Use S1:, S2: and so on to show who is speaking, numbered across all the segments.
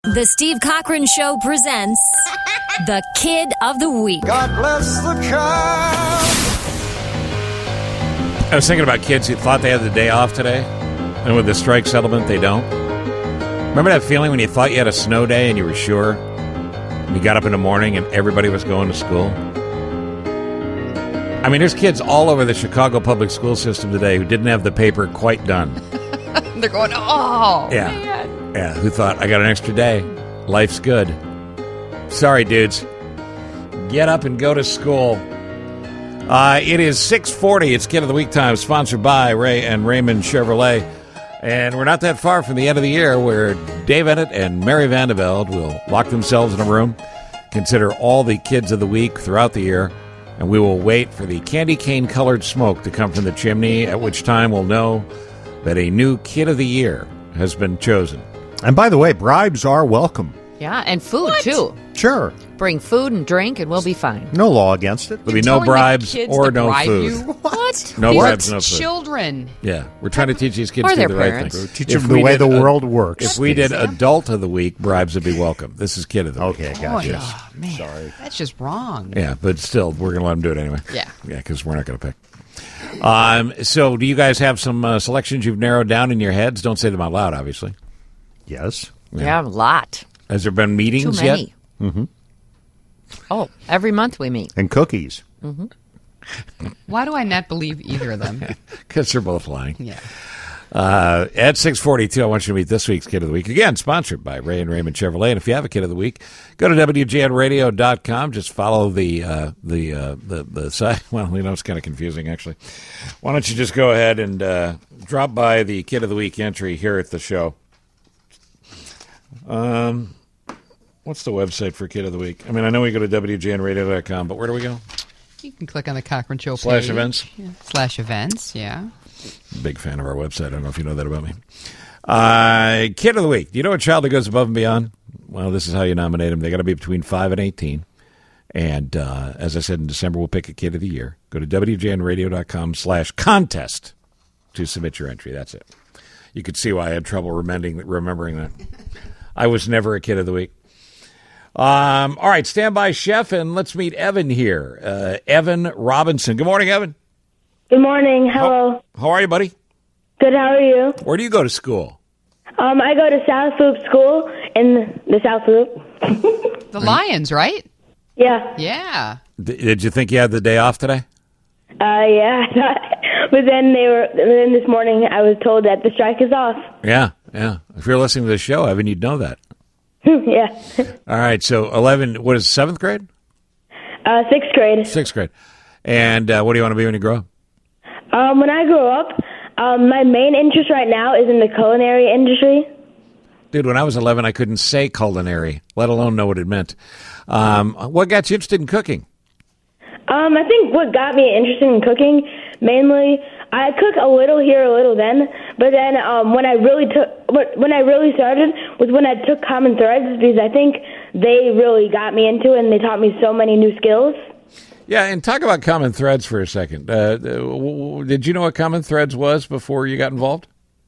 S1: The Steve Cochran Show presents the Kid of the Week.
S2: God bless the child.
S3: I was thinking about kids who thought they had the day off today, and with the strike settlement, they don't. Remember that feeling when you thought you had a snow day and you were sure? And you got up in the morning and everybody was going to school? I mean, there's kids all over the Chicago public school system today who didn't have the paper quite done.
S4: They're going, oh,
S3: Yeah.
S4: man.
S3: Yeah, who thought, I got an extra day. Life's good. Sorry, dudes. Get up and go to school. It is 6:40. It's Kid of the Week time, sponsored by Ray and Raymond Chevrolet. And we're not that far from the end of the year where Dave Ennett and Mary Vandeveld will lock themselves in a room, consider all the kids of the week throughout the year, and we will wait for the candy cane-colored smoke to come from the chimney, at which time we'll know that a new Kid of the Year has been chosen.
S5: And by the way, bribes are welcome.
S4: Yeah, and food, too.
S5: Sure.
S4: Bring food and drink, and we'll be fine.
S5: No law against it.
S3: There'll be no bribes or no
S6: bribe
S3: food.
S6: You? What?
S3: No
S6: These
S3: bribes,
S6: are
S3: no food.
S6: children.
S3: Yeah, we're trying to teach these kids
S4: Or
S3: to do
S4: their
S3: the right
S4: parents.
S3: thing.
S5: Teach
S3: If
S5: them the
S3: we
S5: way
S3: did
S5: the world works.
S3: If we did Adult of the Week, bribes would be welcome. This is Kid of the Week.
S5: Okay, gotcha.
S6: Oh, man. Sorry. That's just wrong.
S3: Yeah, but still, we're going to let them do it anyway.
S6: Yeah.
S3: Yeah, because we're not going to pick. So do you guys have some selections you've narrowed down in your heads? Don't say them out loud, obviously.
S5: Yes.
S4: Yeah, a lot.
S3: Has there been
S4: Too
S3: meetings
S4: many.
S3: yet?
S5: Mm-hmm.
S4: Oh, every month we meet.
S5: And cookies.
S6: Why do I not believe either of them?
S3: Because they're both lying.
S6: Yeah.
S3: At 6:42, I want you to meet this week's Kid of the Week. Again, sponsored by Ray and Raymond Chevrolet. And if you have a Kid of the Week, go to WGNradio.com. Just follow the site. Well, it's kind of confusing, actually. Why don't you just go ahead and drop by the Kid of the Week entry here at the show. What's the website for Kid of the Week? I mean, I know we go to WGNradio.com, but where do we go?
S6: You can click on the Cochran Show page.
S3: / events?
S6: Yeah. / events, yeah.
S3: Big fan of our website. I don't know if you know that about me. Kid of the Week. Do you know a child that goes above and beyond? Well, this is how you nominate them. They got to be between 5 and 18. And as I said, in December, we'll pick a Kid of the Year. Go to WGNradio.com/contest to submit your entry. That's it. You could see why I had trouble remembering that. I was never a Kid of the Week. All right, stand by, Chef, and let's meet Evan here. Evan Robinson. Good morning, Evan.
S7: Good morning. Hello.
S3: How are you, buddy?
S7: Good. How are you?
S3: Where do you go to school?
S7: I go to South Loop School in the South Loop.
S6: The Lions, right?
S7: Yeah.
S6: Yeah.
S3: Did you think you had the day off today?
S7: Yeah. But then then this morning I was told that the strike is off.
S3: Yeah. If you're listening to the show, Evan, you'd know that.
S7: Yeah.
S3: All right, so 11, what is 7th grade?
S7: 6th grade.
S3: 6th grade. And what do you want to be when you grow up?
S7: When I grow up, my main interest right now is in the culinary industry.
S3: Dude, when I was 11, I couldn't say culinary, let alone know what it meant. What got you interested in cooking?
S7: I think what got me interested in cooking, mainly, I cook a little here, a little then. But then when I really started was when I took Common Threads, because I think they really got me into it and they taught me so many new skills.
S3: Yeah, and talk about Common Threads for a second. Did you know what Common Threads was before you got involved?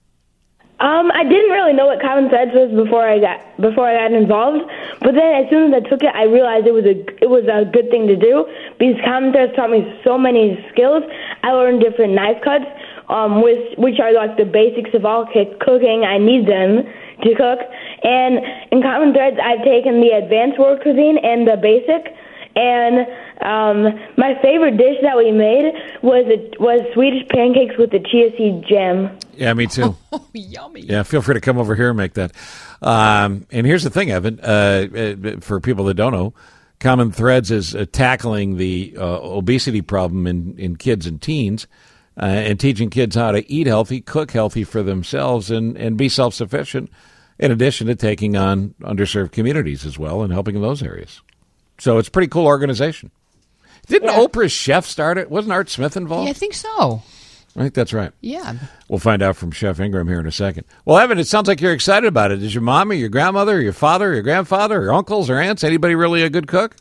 S7: I didn't really know what Common Threads was before I got involved, but then as soon as I took it, I realized it was a good thing to do because Common Threads taught me so many skills. I learned different knife cuts, which are like the basics of all cooking. I need them to cook, and in Common Threads, I've taken the advanced world cuisine and the basic. And my favorite dish that we made was Swedish pancakes with the chia seed jam.
S3: Yeah, me too.
S6: Oh, yummy.
S3: Yeah, feel free to come over here and make that. And here's the thing, Evan, for people that don't know, Common Threads is tackling the obesity problem in kids and teens and teaching kids how to eat healthy, cook healthy for themselves, and be self-sufficient, in addition to taking on underserved communities as well and helping in those areas. So it's a pretty cool organization. Didn't Oprah's chef start it? Wasn't Art Smith involved?
S6: Yeah, I think so.
S3: I think that's right.
S6: Yeah.
S3: We'll find out from Chef Ingram here in a second. Well, Evan, it sounds like you're excited about it. Is your mom or your grandmother or your father or your grandfather or uncles or aunts, anybody really a good cook?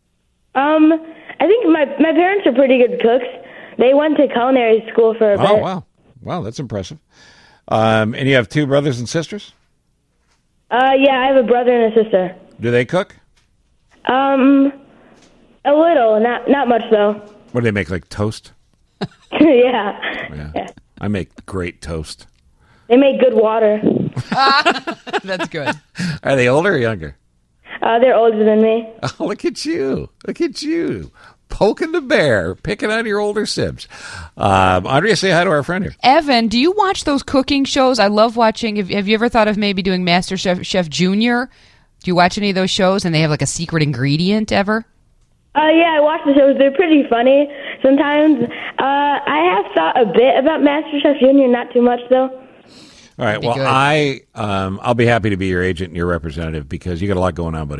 S7: I think my parents are pretty good cooks. They went to culinary school for a bit.
S3: Oh, wow. Wow, that's impressive. And you have 2 brothers and sisters?
S7: Yeah, I have a brother and a sister.
S3: Do they cook?
S7: A little, not much though.
S3: What do they make, like toast?
S7: Yeah.
S3: I make great toast.
S7: They make good water.
S6: That's good.
S3: Are they older or younger?
S7: They're older than me.
S3: Oh, look at you. Look at you. Poking the bear, picking on your older sibs. Andrea, say hi to our friend here.
S6: Evan, do you watch those cooking shows? I love watching. Have you ever thought of maybe doing Master Chef Junior? Do you watch any of those shows and they have like a secret ingredient ever?
S7: Yeah, I watch the shows. They're pretty funny sometimes. I have thought a bit about MasterChef Junior, not too much though.
S3: All right. Well, I'll be happy to be your agent and your representative because you got a lot going on, buddy.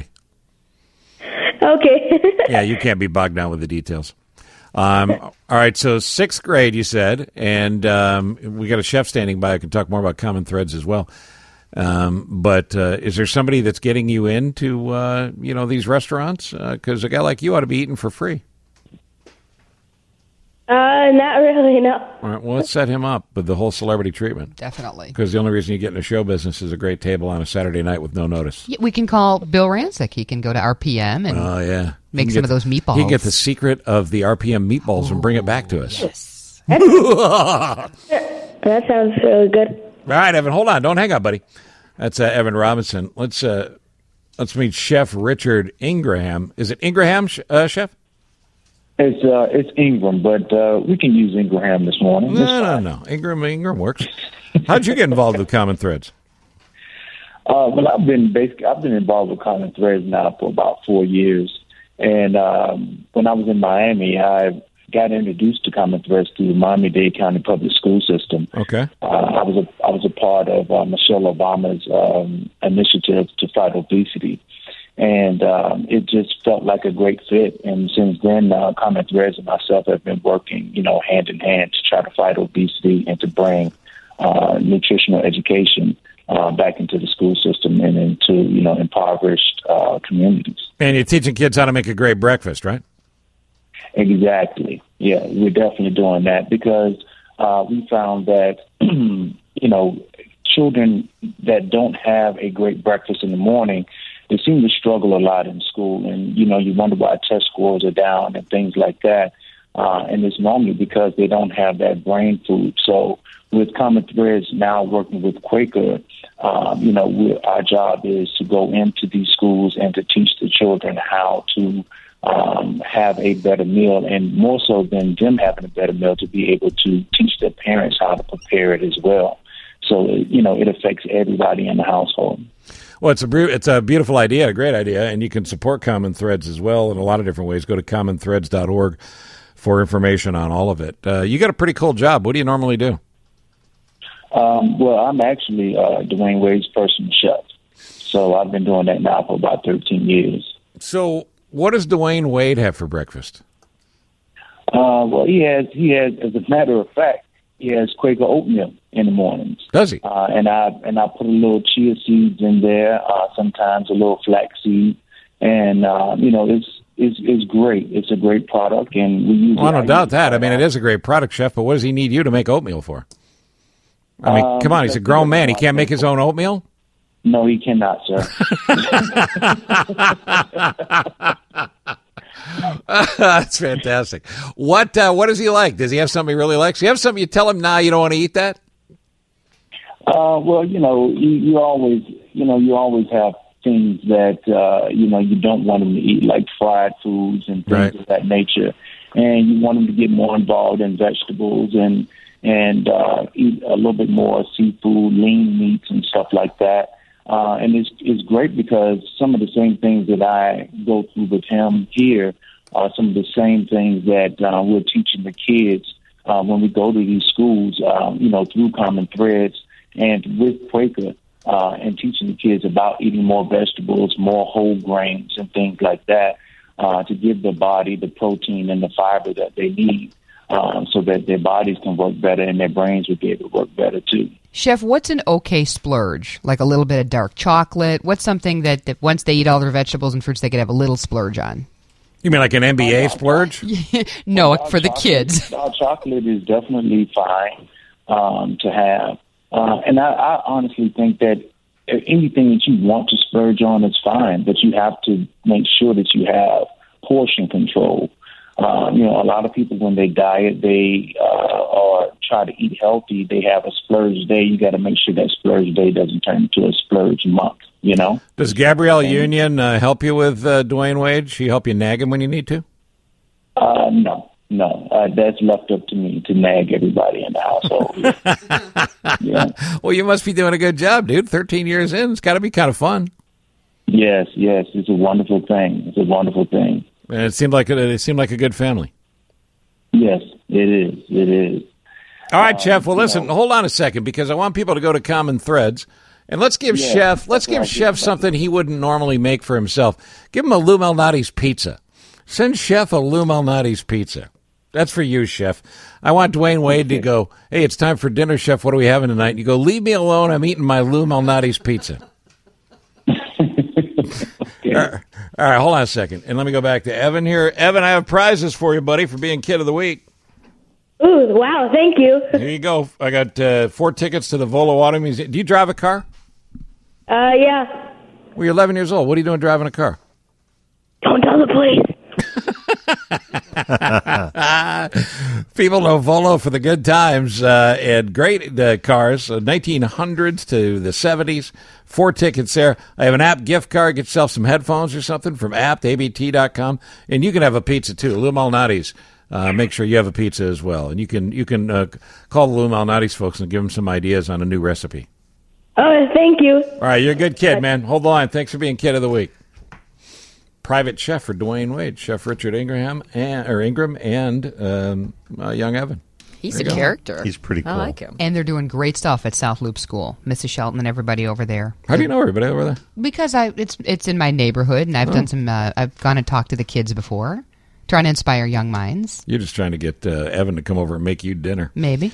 S7: Okay.
S3: Yeah, you can't be bogged down with the details. All right. So 6th grade, you said, and we got a chef standing by. I can talk more about Common Threads as well. But is there somebody that's getting you into these restaurants? Because a guy like you ought to be eating for free.
S7: Not really, no.
S3: All right, well, let's set him up with the whole celebrity treatment.
S6: Definitely.
S3: Because the only reason you get into show business is a great table on a Saturday night with no notice.
S6: Yeah, we can call Bill Rancic. He can go to RPM and make some of those meatballs.
S3: He can get the secret of the RPM meatballs and bring it back to us.
S6: Yes.
S7: That sounds really good.
S3: All right, Evan, hold on. Don't hang up, buddy. That's Evan Robinson. Let's meet Chef Richard Ingraham. Is it Ingraham, Chef?
S8: It's Ingram, but we can use Ingraham this morning.
S3: No. Ingram works. How'd you get involved with Common Threads?
S8: Well, I've been involved with Common Threads now for about 4 years, and when I was in Miami, I got introduced to Common Threads through the Miami-Dade County Public School System.
S3: Okay.
S8: I was a part of Michelle Obama's initiative to fight obesity. And it just felt like a great fit. And since then, Common Threads and myself have been working, hand in hand to try to fight obesity and to bring nutritional education back into the school system and into, impoverished communities.
S3: And you're teaching kids how to make a great breakfast, right?
S8: Exactly. Yeah, we're definitely doing that because we found that, children that don't have a great breakfast in the morning, they seem to struggle a lot in school, and, you wonder why test scores are down and things like that. And it's normally because they don't have that brain food. So with Common Threads now working with Quaker, our job is to go into these schools and to teach the children how to have a better meal, and more so than them having a better meal, to be able to teach their parents how to prepare it as well. So, it affects everybody in the household.
S3: Well, it's a beautiful idea, a great idea, and you can support Common Threads as well in a lot of different ways. Go to commonthreads.org for information on all of it. You got a pretty cool job. What do you normally do?
S8: Well, I'm actually Dwayne Wade's personal chef, so I've been doing that now for about 13 years.
S3: So what does Dwayne Wade have for breakfast?
S8: Well, he has, as a matter of fact, he has Quaker oatmeal in the mornings.
S3: Does he?
S8: And I put a little chia seeds in there, sometimes a little flaxseed, and it's great. It's a great product, and we use.
S3: Well, I don't doubt that. I mean, it is a great product, Chef. But what does he need you to make oatmeal for? I mean, come on, he's a grown man. He can't make his own oatmeal.
S8: No, he cannot, sir.
S3: That's fantastic. What does he like? Does he have something he really likes? Do you have something you tell him, nah, you don't want to eat that?
S8: Well, you always have things that, you don't want him to eat, like fried foods and things of that nature. And you want him to get more involved in vegetables and eat a little bit more seafood, lean meats and stuff like that. And it's great because some of the same things that I go through with him here are some of the same things that we're teaching the kids when we go to these schools, through Common Threads and with Quaker, and teaching the kids about eating more vegetables, more whole grains and things like that to give their body the protein and the fiber that they need so that their bodies can work better and their brains will be able to work better too.
S6: Chef, what's an okay splurge? Like a little bit of dark chocolate? What's something that once they eat all their vegetables and fruits, they could have a little splurge on?
S3: You mean like an NBA splurge?
S6: No, for the kids.
S8: Dark chocolate is definitely fine to have. And I honestly think that anything that you want to splurge on is fine, but you have to make sure that you have portion control. A lot of people, when they diet, they or try to eat healthy, they have a splurge day. You got to make sure that splurge day doesn't turn into a splurge month,
S3: Does Gabrielle Union help you with Dwayne Wade? She help you nag him when you need to?
S8: No. That's left up to me to nag everybody in the household. Yeah.
S3: Well, you must be doing a good job, dude. 13 years in. It's got to be kind of fun.
S8: Yes. It's a wonderful thing.
S3: And it seemed like a good family.
S8: Yes, it is.
S3: All right, Chef. Well, listen, hold on a second, because I want people to go to Common Threads. And let's give Chef something he wouldn't normally make for himself. Give him a Lou Malnati's pizza. Send Chef a Lou Malnati's pizza. That's for you, Chef. I want Dwayne Wade to go, hey, it's time for dinner, Chef. What are we having tonight? And you go, leave me alone. I'm eating my Lou Malnati's pizza. All right, hold on a second. And let me go back to Evan here. Evan, I have prizes for you, buddy, for being Kid of the Week.
S7: Ooh, wow, thank you.
S3: Here you go. I got 4 tickets to the Volo Auto Museum. Do you drive a car?
S7: Yeah.
S3: Well, you're 11 years old. What are you doing driving a car?
S7: Don't tell the police.
S3: People know Volo for the good times and great cars, 1900s to the 70s. 4 tickets there. I have an Apt gift card. Get yourself some headphones or something from Apt, ABT.com. And you can have a pizza, too. Lou Malnati's. Make sure you have a pizza as well. And you can call the Lou Malnati's folks and give them some ideas on a new recipe.
S7: Oh, thank you.
S3: All right, you're a good kid, man. Hold the line. Thanks for being Kid of the Week. Private chef for Dwayne Wade, Chef Richard Ingram and young Evan.
S4: He's a character.
S5: He's pretty cool.
S4: I like him.
S6: And they're doing great stuff at South Loop School. Mrs. Shelton and everybody over there.
S3: How do you know everybody over there?
S6: Because it's in my neighborhood, and I've done some. I've gone and talked to the kids before, trying to inspire young minds.
S3: You're just trying to get Evan to come over and make you dinner.
S6: Maybe.